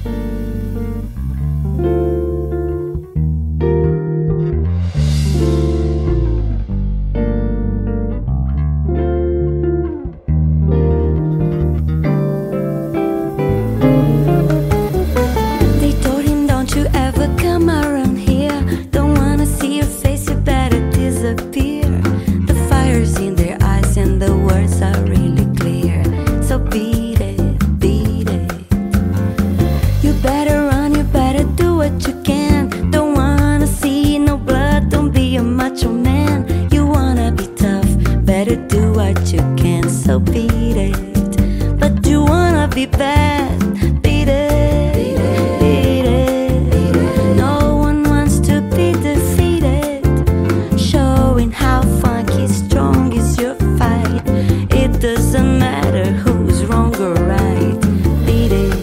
They told him, don't you ever come around here. Don't wanna see your face, you better disappear. The fire's in their eyes and the words are really clear. So beat it, beat it. You better run, you better do what you can. Don't wanna see no blood, don't be a macho man. You wanna be tough, better do what you can. So beat it. But you wanna be bad, beat it, beat it. No one wants to be defeated. Showing how funky strong is your fight. It doesn't matter who's wrong or right. Beat it,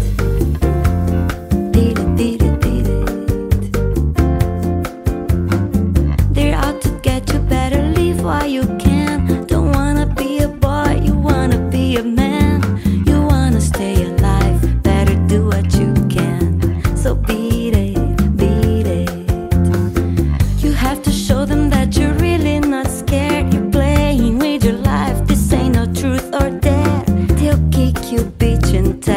beat it, beat it, beat it. They're out to get you, better leave while you can. Don't wanna be a boy, you wanna be a man. You wanna stay alive, better do what you can. So beat it, beat it. You have to show them that you're really not scared. You're playing with your life, this ain't no truth or dare. They'll kick you, bitch, and